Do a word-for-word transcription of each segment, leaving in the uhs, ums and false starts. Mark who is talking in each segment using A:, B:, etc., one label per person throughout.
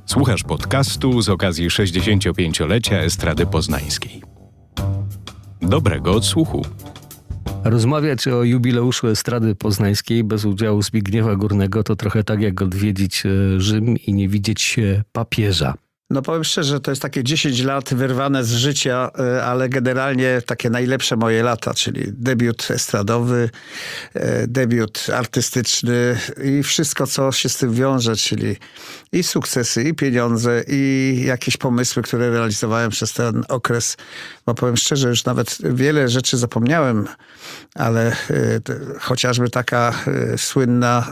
A: Słuchasz podcastu z okazji sześćdziesięciopięciolecia Estrady Poznańskiej. Dobrego odsłuchu.
B: Rozmawiać o jubileuszu Estrady Poznańskiej bez udziału Zbigniewa Górnego to trochę tak jak odwiedzić Rzym i nie widzieć papieża.
C: No powiem szczerze, to jest takie dziesięć lat wyrwane z życia, ale generalnie takie najlepsze moje lata, czyli debiut estradowy, debiut artystyczny i wszystko, co się z tym wiąże, czyli i sukcesy, i pieniądze, i jakieś pomysły, które realizowałem przez ten okres. Bo powiem szczerze, już nawet wiele rzeczy zapomniałem, ale chociażby taka słynna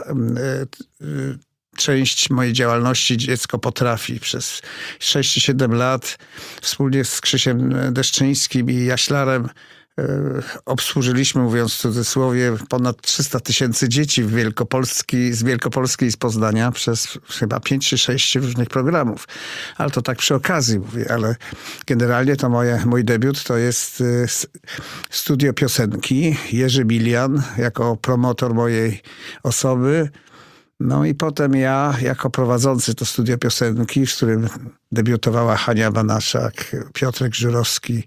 C: część mojej działalności Dziecko potrafi. Przez sześć czy siedem lat wspólnie z Krzysiem Deszczyńskim i Jaślarem e, obsłużyliśmy, mówiąc w cudzysłowie, ponad trzysta tysięcy dzieci w Wielkopolski, z Wielkopolski i z Poznania przez chyba pięć czy sześć różnych programów. Ale to tak przy okazji mówię, ale generalnie to moje, mój debiut to jest e, studio piosenki. Jerzy Bilian jako promotor mojej osoby. No i potem ja, jako prowadzący to studio piosenki, w którym debiutowała Hania Banaszak, Piotrek Żurowski.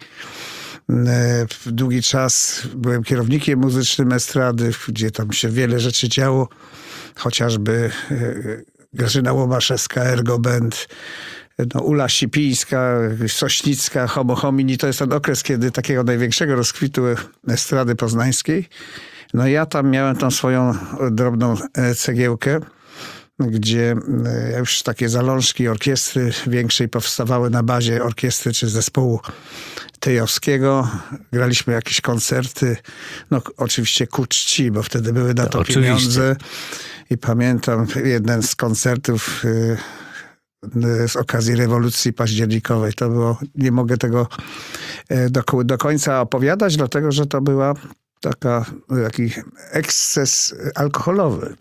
C: Długi czas byłem kierownikiem muzycznym estrady, gdzie tam się wiele rzeczy działo. Chociażby Grażyna Łomaszewska, Ergo Band, no, Ula Sipińska, Sośnicka, Homo Homini. To jest ten okres, kiedy takiego największego rozkwitu estrady poznańskiej. No ja tam miałem tą swoją drobną cegiełkę, gdzie już takie zalążki orkiestry większej powstawały na bazie orkiestry czy zespołu tejowskiego. Graliśmy jakieś koncerty, no oczywiście ku czci, bo wtedy były na to, to pieniądze. I pamiętam jeden z koncertów z okazji rewolucji październikowej. To było, nie mogę tego do, do końca opowiadać, dlatego że to była taka, taki eksces alkoholowy.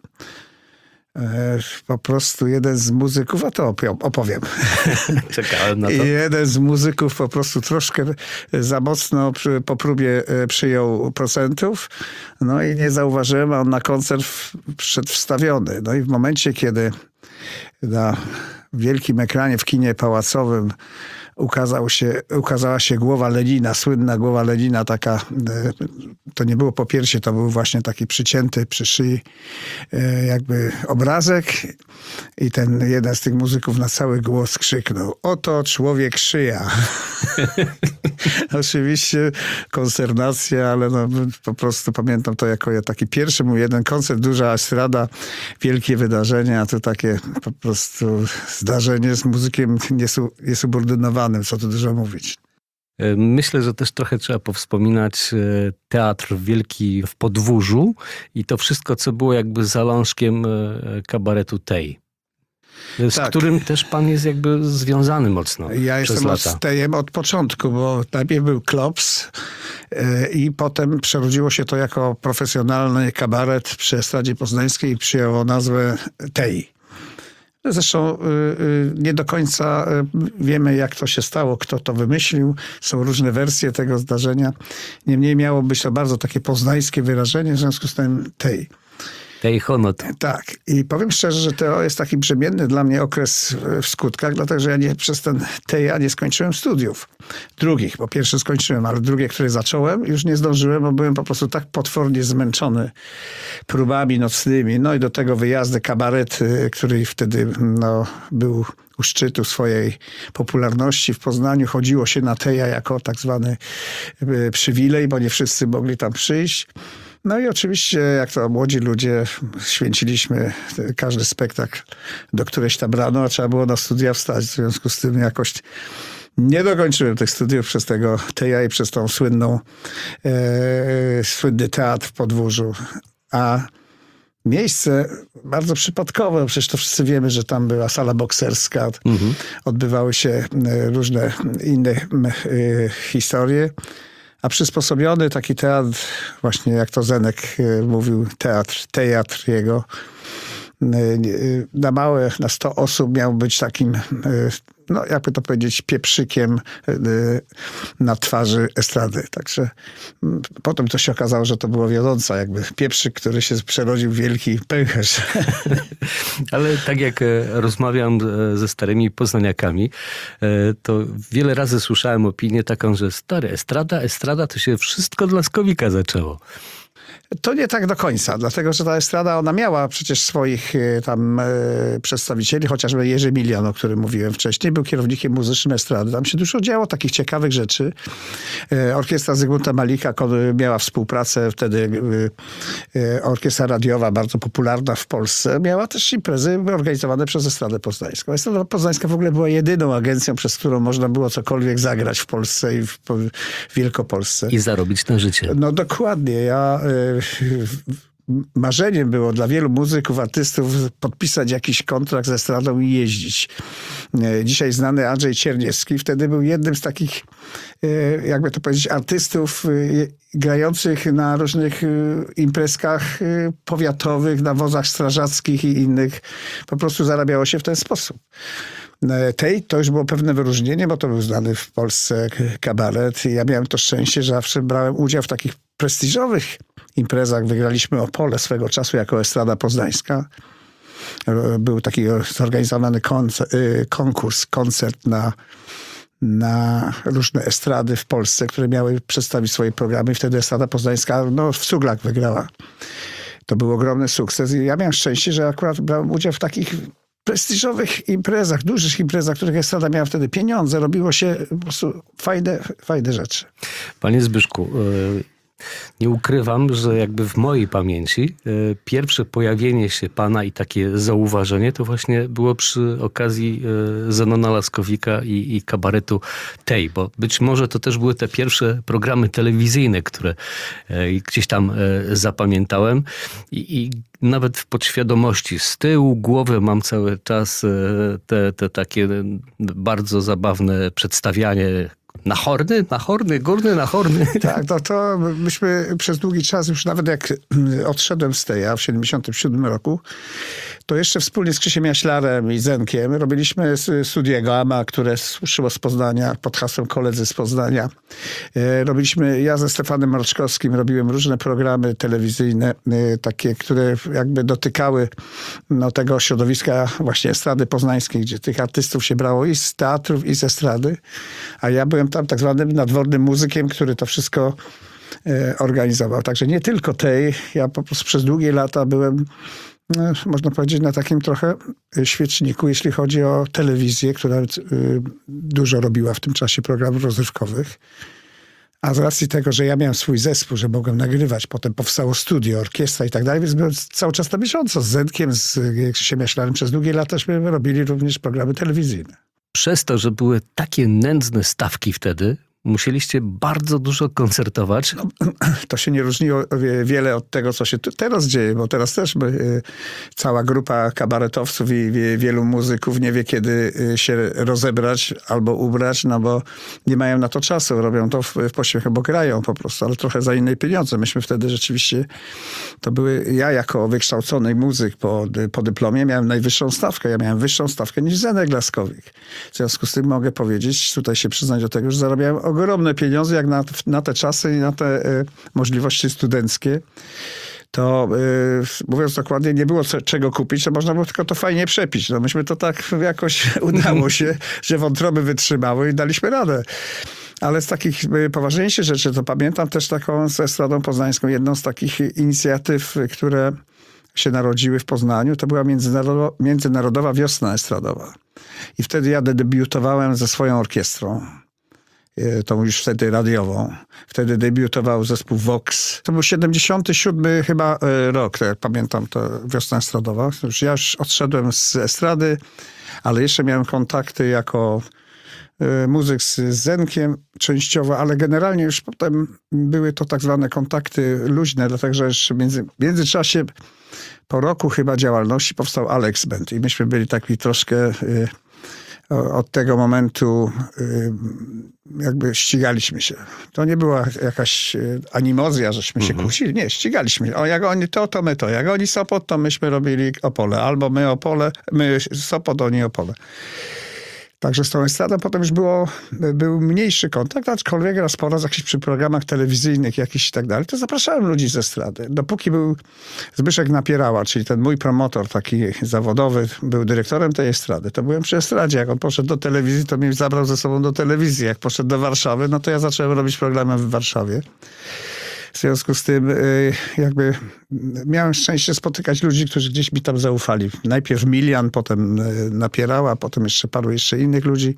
C: Po prostu jeden z muzyków, a to opowiem.
B: Czekałem na to.
C: Jeden z muzyków po prostu troszkę za mocno przy, po próbie przyjął procentów. No i nie zauważyłem, a on na koncert wszedł wstawiony. No i w momencie, kiedy na wielkim ekranie w kinie pałacowym ukazał się, ukazała się głowa Lenina, słynna głowa Lenina, taka, to nie było popiersie, to był właśnie taki przycięty przy szyi jakby obrazek i ten jeden z tych muzyków na cały głos krzyknął: oto człowiek szyja. Oczywiście konsternacja, ale no, po prostu pamiętam to jako taki pierwszy mój jeden koncert, duża estrada, wielkie wydarzenie, a to takie po prostu zdarzenie z muzykiem niesu, niesubordynowanym. Co tu dużo mówić.
B: Myślę, że też trochę trzeba powspominać teatr wielki w Podwórzu i to wszystko, co było jakby zalążkiem kabaretu Tej. Z tak. którym też pan jest jakby związany mocno.
C: Ja
B: przez
C: jestem
B: lata.
C: z Tejem od początku, bo najpierw był Klops i potem przerodziło się to jako profesjonalny kabaret przy Estradzie Poznańskiej i przyjęło nazwę Tej. Zresztą nie do końca wiemy, jak to się stało, kto to wymyślił. Są różne wersje tego zdarzenia. Niemniej miało być to bardzo takie poznańskie wyrażenie, w związku z tym Tej.
B: Tej honot.
C: Tak. I powiem szczerze, że to jest taki brzemienny dla mnie okres w skutkach, dlatego że ja nie, przez ten Teja nie skończyłem studiów. Drugich, bo pierwsze skończyłem, ale drugie, które zacząłem, już nie zdążyłem, bo byłem po prostu tak potwornie zmęczony próbami nocnymi. No i do tego wyjazdy, kabaret, który wtedy no, był u szczytu swojej popularności w Poznaniu. Chodziło się na Teja jako tak zwany przywilej, bo nie wszyscy mogli tam przyjść. No i oczywiście, jak to młodzi ludzie, święciliśmy każdy spektakl do którejś tam rano, a trzeba było na studia wstać. W związku z tym jakoś nie dokończyłem tych studiów przez tego Teja i przez tą słynną, e, słynny teatr w Podwórzu. A miejsce bardzo przypadkowe, przecież to wszyscy wiemy, że tam była sala bokserska, mhm. odbywały się różne inne e, historie. A przysposobiony taki teatr, właśnie jak to Zenek mówił, teatr, teatr jego, na małe, na sto osób miał być takim, no jakby to powiedzieć, pieprzykiem na twarzy estrady. Także potem to się okazało, że to było wiodąca, jakby pieprzyk, który się przerodził w wielki pęcherz.
B: Ale tak jak rozmawiam ze starymi poznaniakami, to wiele razy słyszałem opinię taką, że stary, estrada, estrada, to się wszystko dla Skowika zaczęło.
C: To nie tak do końca, dlatego że ta estrada, ona miała przecież swoich tam e, przedstawicieli, chociażby Jerzy Milian, o którym mówiłem wcześniej, był kierownikiem muzycznym estrady. Tam się dużo działo takich ciekawych rzeczy. E, orkiestra Zygmunta Malika miała współpracę wtedy, e, orkiestra radiowa, bardzo popularna w Polsce, miała też imprezy organizowane przez Estradę Poznańską. Estrada Poznańska w ogóle była jedyną agencją, przez którą można było cokolwiek zagrać w Polsce i w, w Wielkopolsce.
B: I zarobić na życie.
C: No dokładnie. Ja... E, marzeniem było dla wielu muzyków, artystów podpisać jakiś kontrakt z estradą i jeździć. Dzisiaj znany Andrzej Czerniewski wtedy był jednym z takich, jakby to powiedzieć, artystów grających na różnych imprezkach powiatowych, na wozach strażackich i innych. Po prostu zarabiało się w ten sposób. Tej to już było pewne wyróżnienie, bo to był znany w Polsce kabaret. I ja miałem to szczęście, że zawsze brałem udział w takich prestiżowych imprezach. Wygraliśmy Opole swego czasu jako Estrada Poznańska. Był taki zorganizowany koncert, konkurs, koncert na, na różne estrady w Polsce, które miały przedstawić swoje programy. I wtedy Estrada Poznańska no, w Cuglach wygrała. To był ogromny sukces. I ja miałem szczęście, że akurat brałem udział w takich prestiżowych imprezach, dużych imprezach, których estrada miała wtedy pieniądze. Robiło się po prostu fajne, fajne rzeczy.
B: Panie Zbyszku, nie ukrywam, że jakby w mojej pamięci pierwsze pojawienie się pana i takie zauważenie to właśnie było przy okazji Zenona Laskowika i, i kabaretu Tej, bo być może to też były te pierwsze programy telewizyjne, które gdzieś tam zapamiętałem i, i nawet w podświadomości z tyłu głowy mam cały czas te, te takie bardzo zabawne przedstawianie. Na horny, na horny, górny, na horny.
C: Tak, to, to myśmy przez długi czas, już nawet jak odszedłem z Teja w siedemdziesiątym siódmym roku, to jeszcze wspólnie z Krzysiem Jaślarem i Zenkiem robiliśmy studio Gama, które suszyło z Poznania, pod hasłem Koledzy z Poznania. Robiliśmy, ja ze Stefanem Mroczkowskim robiłem różne programy telewizyjne, takie, które jakby dotykały no, tego środowiska właśnie estrady poznańskiej, gdzie tych artystów się brało i z teatrów, i z estrady, a ja byłem tam tak zwanym nadwornym muzykiem, który to wszystko e, organizował. Także nie tylko tej, ja po prostu przez długie lata byłem, no, można powiedzieć, na takim trochę świeczniku, jeśli chodzi o telewizję, która y, dużo robiła w tym czasie programów rozrywkowych. A z racji tego, że ja miałem swój zespół, że mogłem nagrywać, potem powstało studio, orkiestra i tak dalej, więc byłem cały czas na bieżąco. Z Zenkiem, z Krzysiem Jaślarem przez długie lataśmy robili również programy telewizyjne.
B: Przez to, że były takie nędzne stawki wtedy, musieliście bardzo dużo koncertować.
C: No, to się nie różniło wiele od tego, co się teraz dzieje, bo teraz też my, cała grupa kabaretowców i wielu muzyków nie wie, kiedy się rozebrać albo ubrać, no bo nie mają na to czasu. Robią to w, w pośpiechu, bo grają po prostu, ale trochę za inne pieniądze. Myśmy wtedy rzeczywiście, to były, ja jako wykształcony muzyk po, po dyplomie miałem najwyższą stawkę. Ja miałem wyższą stawkę niż Zenek Laskowik. W związku z tym mogę powiedzieć, tutaj się przyznać do tego, że zarabiałem ogromne pieniądze, jak na, na te czasy i na te y, możliwości studenckie. To y, mówiąc dokładnie, nie było co, czego kupić, to można było tylko to fajnie przepić. No myśmy to tak jakoś udało się, że wątroby wytrzymały i daliśmy radę. Ale z takich y, poważniejszych rzeczy, to pamiętam też taką z Estradą Poznańską, jedną z takich inicjatyw, które się narodziły w Poznaniu, to była Międzynarodowa, Międzynarodowa Wiosna Estradowa. I wtedy ja debiutowałem ze swoją orkiestrą. Tą już wtedy radiową. Wtedy debiutował zespół Vox. To był siedemdziesiąty siódmy chyba rok, tak jak pamiętam, to Wiosna Estradowa. Już ja już odszedłem z estrady, ale jeszcze miałem kontakty jako muzyk z Zenkiem częściowo, ale generalnie już potem były to tak zwane kontakty luźne, dlatego że jeszcze między, w międzyczasie po roku chyba działalności powstał Alex Band i myśmy byli taki troszkę od tego momentu jakby ścigaliśmy się. To nie była jakaś animozja, żeśmy się kłócili. Nie, ścigaliśmy się. O, jak oni to, to my to. Jak oni Sopot, to myśmy robili Opole. Albo my Opole, my Sopot, oni Opole. Także z tą estradą potem już było, był mniejszy kontakt, aczkolwiek raz po raz jakiś przy programach telewizyjnych jakiś i tak dalej, to zapraszałem ludzi z estrady. Dopóki był Zbyszek Napierała, czyli ten mój promotor taki zawodowy, był dyrektorem tej estrady, to byłem przy estradzie. Jak on poszedł do telewizji, to mnie zabrał ze sobą do telewizji. Jak poszedł do Warszawy, no to ja zacząłem robić programy w Warszawie. W związku z tym jakby miałem szczęście spotykać ludzi, którzy gdzieś mi tam zaufali. Najpierw Milian, potem Napierała, potem jeszcze paru jeszcze innych ludzi.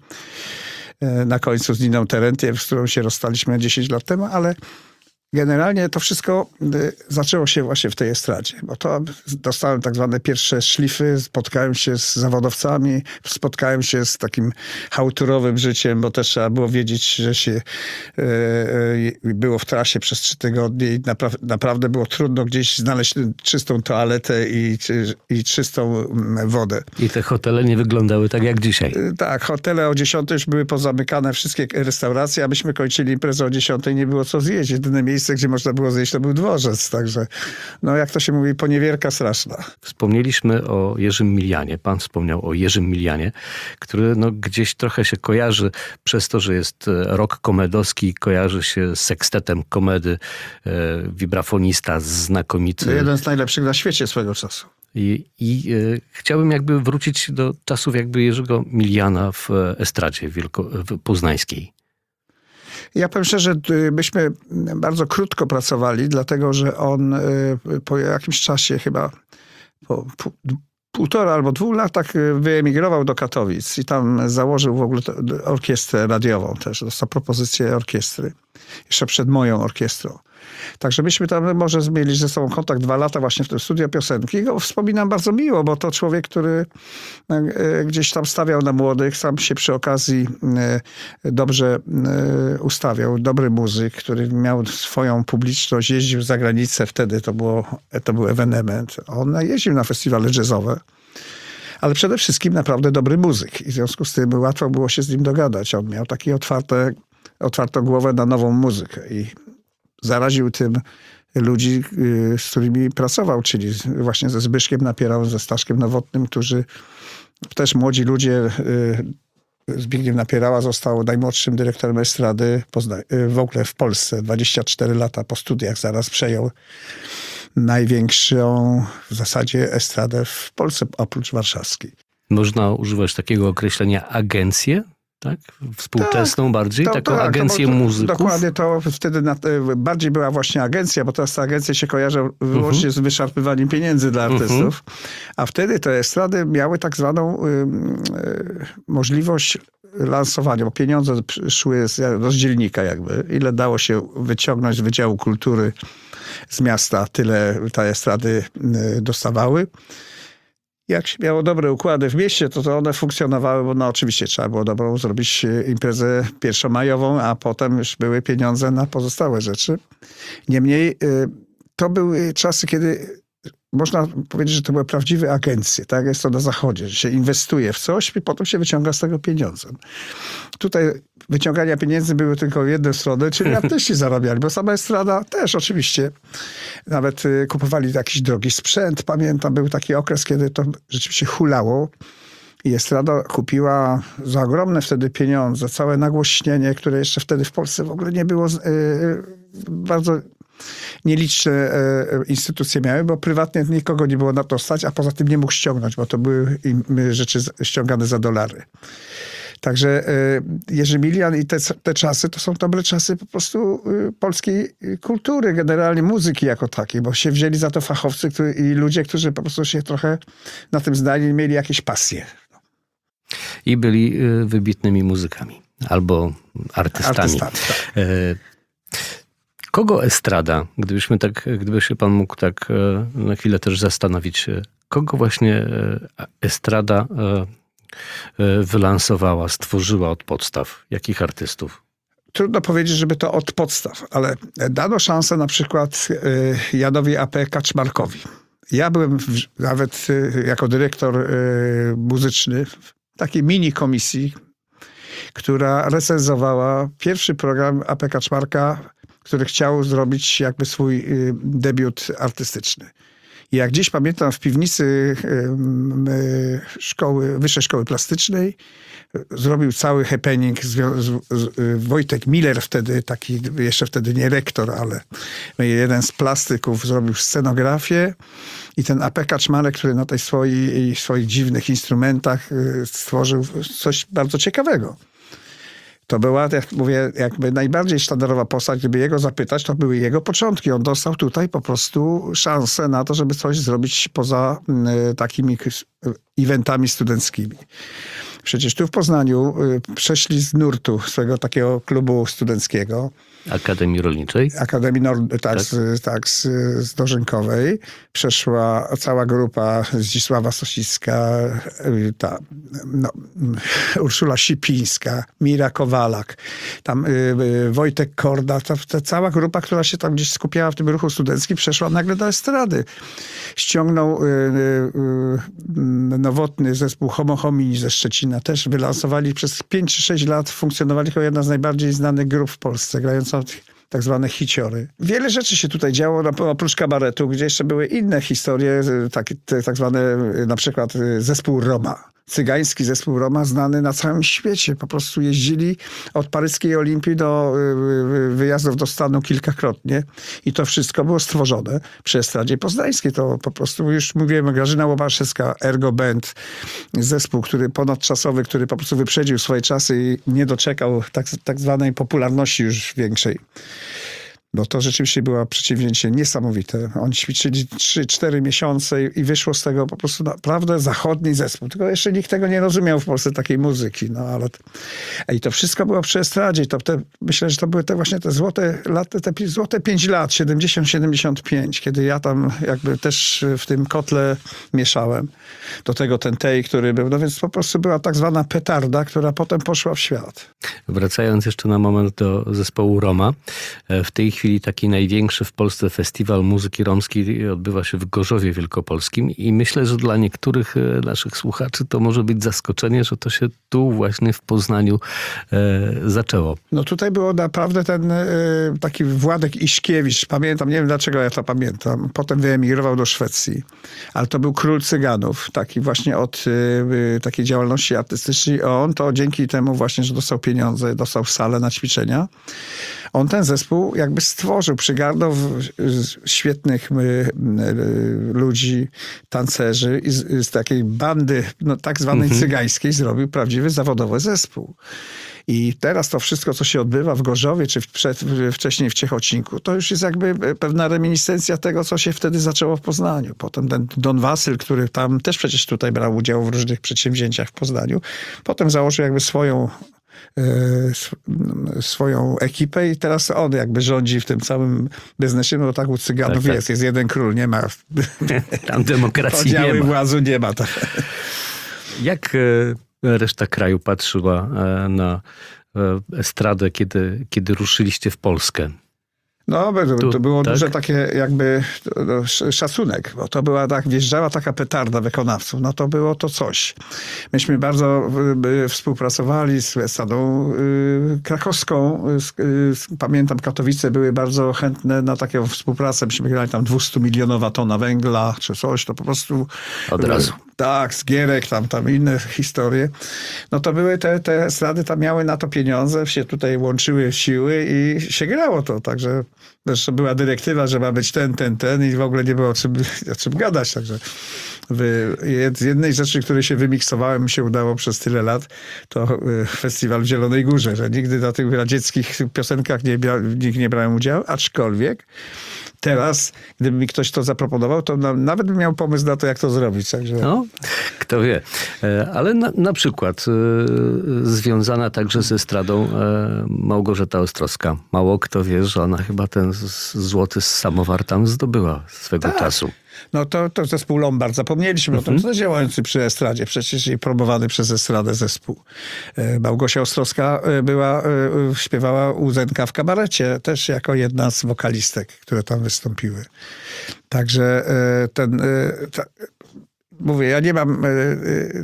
C: Na końcu z Niną Terentiew, z którą się rozstaliśmy dziesięć lat temu, ale generalnie to wszystko zaczęło się właśnie w tej estradzie, bo to dostałem tak zwane pierwsze szlify, spotkałem się z zawodowcami, spotkałem się z takim hałturowym życiem, bo też trzeba było wiedzieć, że się e, e, było w trasie przez trzy tygodnie i napra- naprawdę było trudno gdzieś znaleźć czystą toaletę i, i czystą wodę.
B: I te hotele nie wyglądały tak jak dzisiaj.
C: Tak, hotele o dziesiątej już były pozamykane, wszystkie restauracje, a myśmy kończyli imprezę o dziesiątej, nie było co zjeść. Jedyne miejsce, gdzie można było zjeść, to był dworzec. Także, no jak to się mówi, poniewierka straszna.
B: Wspomnieliśmy o Jerzym Milianie. Pan wspomniał o Jerzym Milianie, który no, gdzieś trochę się kojarzy przez to, że jest rok komedowski, kojarzy się z sekstetem komedy, e, wibrafonista znakomity.
C: Jeden z najlepszych na świecie swego czasu.
B: I, i e, chciałbym jakby wrócić do czasów jakby Jerzego Miliana w estradzie wielko, w poznańskiej.
C: Ja powiem szczerze, myśmy bardzo krótko pracowali, dlatego że on po jakimś czasie, chyba po półtora albo dwóch latach, wyemigrował do Katowic i tam założył w ogóle orkiestrę radiową też. Dostał propozycję orkiestry. Jeszcze przed moją orkiestrą. Także myśmy tam może mieli ze sobą kontakt dwa lata właśnie w tym studio piosenki. I go wspominam bardzo miło, bo to człowiek, który gdzieś tam stawiał na młodych, sam się przy okazji dobrze ustawiał. Dobry muzyk, który miał swoją publiczność, jeździł za granicę. Wtedy to, było, to był ewenement. On jeździł na festiwale jazzowe. Ale przede wszystkim naprawdę dobry muzyk. I w związku z tym łatwo było się z nim dogadać. On miał takie otwarte, otwartą głowę na nową muzykę. I zaraził tym ludzi, z którymi pracował, czyli właśnie ze Zbyszkiem Napierałą, ze Staszkiem Nowotnym, którzy też młodzi ludzie. Zbigniew Napierała został najmłodszym dyrektorem estrady w ogóle w Polsce. dwadzieścia cztery lata po studiach zaraz przejął największą w zasadzie estradę w Polsce, oprócz warszawskiej.
B: Można używać takiego określenia agencję? Tak? Współczesną tak, bardziej? To, taką tak, agencję to, muzyków?
C: Dokładnie, to wtedy na, bardziej była właśnie agencja, bo teraz ta agencja się kojarzy wyłącznie uh-huh. z wyszarpywaniem pieniędzy dla artystów. Uh-huh. A wtedy te estrady miały tak zwaną y, y, możliwość lansowania, bo pieniądze szły z rozdzielnika jakby. Ile dało się wyciągnąć z Wydziału Kultury z miasta, tyle te estrady y, dostawały. Jak się miało dobre układy w mieście, to, to one funkcjonowały, bo no oczywiście trzeba było dobrą zrobić imprezę pierwszomajową, a potem już były pieniądze na pozostałe rzeczy. Niemniej to były czasy, kiedy można powiedzieć, że to były prawdziwe agencje. Tak jest to na zachodzie, że się inwestuje w coś i potem się wyciąga z tego pieniądze. Tutaj wyciągania pieniędzy były tylko w jedną stronę, czyli artyści zarabiali, bo sama estrada też oczywiście. Nawet kupowali jakiś drogi sprzęt. Pamiętam, był taki okres, kiedy to rzeczywiście hulało i estrada kupiła za ogromne wtedy pieniądze całe nagłośnienie, które jeszcze wtedy w Polsce w ogóle nie było yy, bardzo... Nieliczne e, instytucje miały, bo prywatnie nikogo nie było na to stać, a poza tym nie mógł ściągnąć, bo to były im, rzeczy ściągane za dolary. Także e, Jerzy Milian i te, te czasy to są dobre czasy po prostu e, polskiej kultury, generalnie muzyki jako takiej, bo się wzięli za to fachowcy który, i ludzie, którzy po prostu się trochę na tym znali i mieli jakieś pasje.
B: I byli y, wybitnymi muzykami albo artystami.
C: Artystami, tak.
B: e, Kogo estrada, gdybyśmy tak, gdyby się pan mógł tak na chwilę też zastanowić, kogo właśnie estrada wylansowała, stworzyła od podstaw? Jakich artystów?
C: Trudno powiedzieć, żeby to od podstaw, ale dano szansę na przykład Janowi A P Kaczmarkowi. Ja byłem nawet jako dyrektor muzyczny takiej mini komisji, która recenzowała pierwszy program A P Kaczmarka, który chciał zrobić jakby swój debiut artystyczny. I jak dziś pamiętam, w piwnicy szkoły, Wyższej Szkoły Plastycznej zrobił cały happening z, z, z, Wojtek Miller, wtedy taki, jeszcze wtedy nie rektor, ale jeden z plastyków, zrobił scenografię i ten A P Kaczmarek, który na tej swoi, swoich dziwnych instrumentach stworzył coś bardzo ciekawego. To była, jak mówię, jakby najbardziej sztandarowa postać. Gdyby jego zapytać, to były jego początki. On dostał tutaj po prostu szansę na to, żeby coś zrobić poza y, takimi eventami studenckimi. Przecież tu w Poznaniu y, przeszli z nurtu swego takiego klubu studenckiego.
B: Akademii Rolniczej?
C: Akademii Nord, tak,
B: tak?
C: Z, tak z, z Dożynkowej. Przeszła cała grupa Zdzisława Sosicka, ta, no, Urszula Sipińska, Mira Kowalak, tam y, y, Wojtek Korda. Ta, ta cała grupa, która się tam gdzieś skupiała w tym ruchu studenckim, przeszła nagle do estrady. Ściągnął y, y, y, nowotny zespół Homo Homini ze Szczecina. Też wylansowali przez pięć czy sześć lat, funkcjonowali jako jedna z najbardziej znanych grup w Polsce, grająca tak zwane hiciory. Wiele rzeczy się tutaj działo, oprócz kabaretu, gdzie jeszcze były inne historie, tak, tak zwane na przykład zespół Roma. Cygański zespół Roma, znany na całym świecie. Po prostu jeździli od paryskiej Olimpii do wyjazdów do Stanu kilkakrotnie i to wszystko było stworzone przy Estradzie Poznańskiej. To po prostu, już mówiłem, Grażyna Łobaszewska, Ergo Band, zespół, który ponadczasowy, który po prostu wyprzedził swoje czasy i nie doczekał tak, tak zwanej popularności już większej. No to rzeczywiście było przedsięwzięcie niesamowite. Oni ćwiczyli trzy cztery miesiące i wyszło z tego po prostu naprawdę zachodni zespół. Tylko jeszcze nikt tego nie rozumiał w Polsce, takiej muzyki. No ale i to wszystko było przy estradzie. To te, myślę, że to były te właśnie te złote lata, te złote pięć lat, siedemdziesiąt siedemdziesiąt pięć, kiedy ja tam jakby też w tym kotle mieszałem. Do tego ten tej, który był. No więc po prostu była tak zwana petarda, która potem poszła w świat.
B: Wracając jeszcze na moment do zespołu Roma. W tej chwili taki największy w Polsce festiwal muzyki romskiej odbywa się w Gorzowie Wielkopolskim i myślę, że dla niektórych naszych słuchaczy to może być zaskoczenie, że to się tu właśnie w Poznaniu e, zaczęło.
C: No tutaj było naprawdę ten e, taki Władek Iśkiewicz, pamiętam, nie wiem dlaczego ja to pamiętam, potem wyemigrował do Szwecji, ale to był król cyganów, taki właśnie od e, takiej działalności artystycznej. On to dzięki temu właśnie, że dostał pieniądze, dostał salę na ćwiczenia, on ten zespół jakby stworzył, przygarnął świetnych y, y, ludzi, tancerzy i z, z takiej bandy no, tak zwanej mhm. cygańskiej zrobił prawdziwy zawodowy zespół. I teraz to wszystko, co się odbywa w Gorzowie, czy w, przed, wcześniej w Ciechocinku, to już jest jakby pewna reminiscencja tego, co się wtedy zaczęło w Poznaniu. Potem ten Don Wasyl, który tam też przecież tutaj brał udział w różnych przedsięwzięciach w Poznaniu, potem założył jakby swoją swoją ekipę i teraz on jakby rządzi w tym całym biznesie, no tak u Cyganów tak, jest, tak. jest jeden król, nie ma
B: tam demokracji nie ma.
C: Władzy nie ma. Tak.
B: Jak reszta kraju patrzyła na estradę, kiedy, kiedy ruszyliście w Polskę?
C: No, to, to było
B: tak?
C: duże takie jakby no, szacunek, bo to była tak, wjeżdżała taka petarda wykonawców, no to było to coś. Myśmy bardzo y, współpracowali z Estradą y, krakowską, y, y, pamiętam, Katowice były bardzo chętne na taką współpracę, myśmy grali tam dwieście-milionowa tona węgla, czy coś, to po prostu...
B: Od razu.
C: Tak, z Gierek, tam, tam inne historie. No to były te, te estrady, tam miały na to pieniądze, się tutaj łączyły siły i się grało to, także zresztą była dyrektywa, że ma być ten, ten, ten i w ogóle nie było o czym, o czym gadać, także wy, z jednej rzeczy, której się wymiksowałem, mi się udało przez tyle lat, to festiwal w Zielonej Górze, że nigdy na tych radzieckich piosenkach nie, nikt nie brałem udziału, aczkolwiek teraz, gdyby mi ktoś to zaproponował, to na, nawet bym miał pomysł na to, jak to zrobić. Także...
B: No, kto wie. Ale na, na przykład y, związana także ze estradą y, Małgorzata Ostrowska. Mało kto wie, że ona chyba ten z, złoty samowar tam zdobyła swego
C: tak.
B: czasu.
C: No to, to zespół Lombard. Zapomnieliśmy mm-hmm. o tym, działający przy estradzie. Przecież i promowany przez estradę zespół. Małgosia Ostrowska była, śpiewała u Zenka w kabarecie. Też jako jedna z wokalistek, które tam wystąpiły. Także ten... Ta, mówię, ja nie mam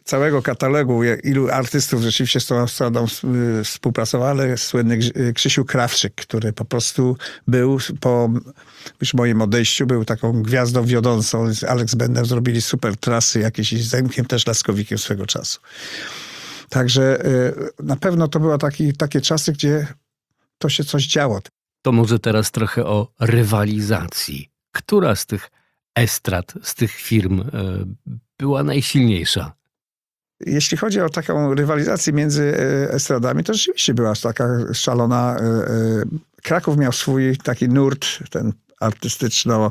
C: całego katalogu, ilu artystów rzeczywiście z tą estradą współpracował, ale słynny Krzysiu Krawczyk, który po prostu był po już moim odejściu, był taką gwiazdą wiodącą. Z Alex Bender zrobili super trasy jakieś i z Zenkiem też Laskowikiem swego czasu. Także na pewno to były taki, takie czasy, gdzie to się coś działo.
B: To może teraz trochę o rywalizacji. Która z tych estrad, z tych firm była najsilniejsza?
C: Jeśli chodzi o taką rywalizację między estradami, to rzeczywiście była taka szalona. Kraków miał swój taki nurt, ten artystyczno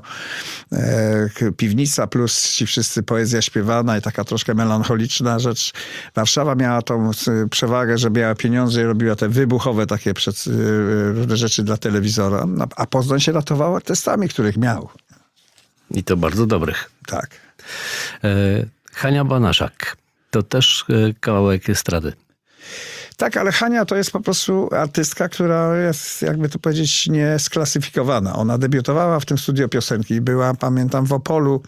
C: piwnica plus ci wszyscy poezja śpiewana i taka troszkę melancholiczna rzecz. Warszawa miała tą przewagę, że miała pieniądze i robiła te wybuchowe takie przed, różne rzeczy dla telewizora, a Poznań się ratował artystami, których miał.
B: I to bardzo dobrych.
C: Tak.
B: E, Hania Banaszak. To też e, kawałek estrady.
C: Tak, ale Hania to jest po prostu artystka, która jest, jakby to powiedzieć, niesklasyfikowana. Ona debiutowała w tym studio piosenki. Była, pamiętam, w Opolu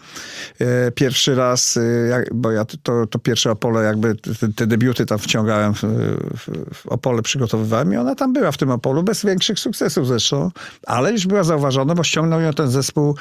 C: e, pierwszy raz, e, jak, bo ja to, to pierwsze Opole, jakby te, te debiuty tam wciągałem, w, w, w Opole przygotowywałem i ona tam była w tym Opolu, bez większych sukcesów zresztą, ale już była zauważona, bo ściągnął ją ten zespół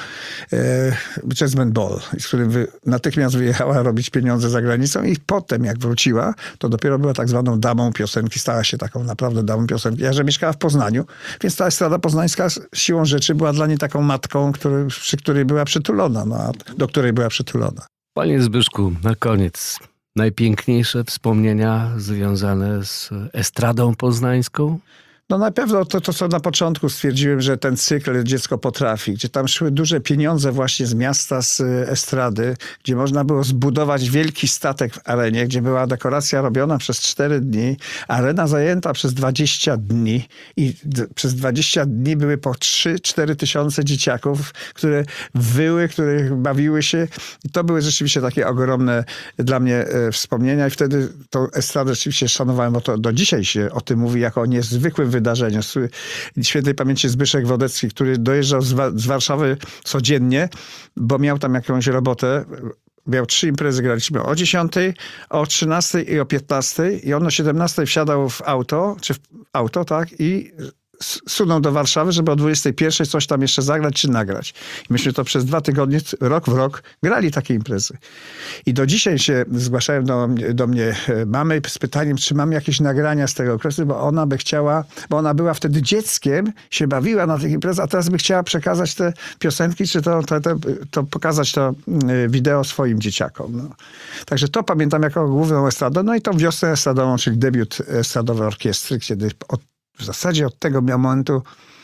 C: e, Jazzman Ball, z którym wy, natychmiast wyjechała robić pieniądze za granicą i potem, jak wróciła, to dopiero była tak zwaną damą piosenki. Stała się taką naprawdę damą piosenki. Ja, że mieszkała w Poznaniu, więc ta estrada poznańska siłą rzeczy była dla niej taką matką, który, przy której była przytulona, no, do której była przytulona.
B: Panie Zbyszku, na koniec. Najpiękniejsze wspomnienia związane z estradą poznańską?
C: No na pewno to, to, co na początku stwierdziłem, że ten cykl Dziecko potrafi, gdzie tam szły duże pieniądze właśnie z miasta, z estrady, gdzie można było zbudować wielki statek w arenie, gdzie była dekoracja robiona przez cztery dni, arena zajęta przez dwadzieścia dni i d- przez dwadzieścia dni były po trzy cztery tysiące dzieciaków, które wyły, które bawiły się. I to były rzeczywiście takie ogromne dla mnie e, wspomnienia i wtedy tą estradę rzeczywiście szanowałem, bo to do dzisiaj się o tym mówi jako o niezwykłym wydarzeniu. Świętej pamięci Zbyszek Wodecki, który dojeżdżał z, Wa- z Warszawy codziennie, bo miał tam jakąś robotę. Miał trzy imprezy, graliśmy o dziesiątej, o trzynastej i o piętnastej. I on o siedemnastej wsiadał w auto, czy w auto, tak, i sunął do Warszawy, żeby o dwudziestej pierwszej coś tam jeszcze zagrać czy nagrać. I myśmy to przez dwa tygodnie, rok w rok, grali takie imprezy. I do dzisiaj się zgłaszają do, do mnie mamy z pytaniem, czy mam jakieś nagrania z tego okresu, bo ona by chciała, bo ona była wtedy dzieckiem, się bawiła na tych imprezach, a teraz by chciała przekazać te piosenki, czy to, to, to, to pokazać to wideo swoim dzieciakom. No. Także to pamiętam jako główną estradę. No i tą wiosnę estradową, czyli debiut estradowej orkiestry, kiedy od w zasadzie od tego momentu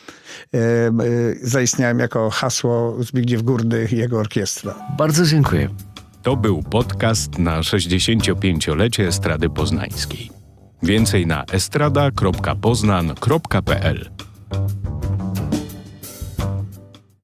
C: e, e, zaistniałem jako hasło Zbigniew Górny i jego orkiestra.
B: Bardzo dziękuję.
A: To był podcast na sześćdziesięciopięciolecie Estrady Poznańskiej. Więcej na estrada kropka poznan kropka p l.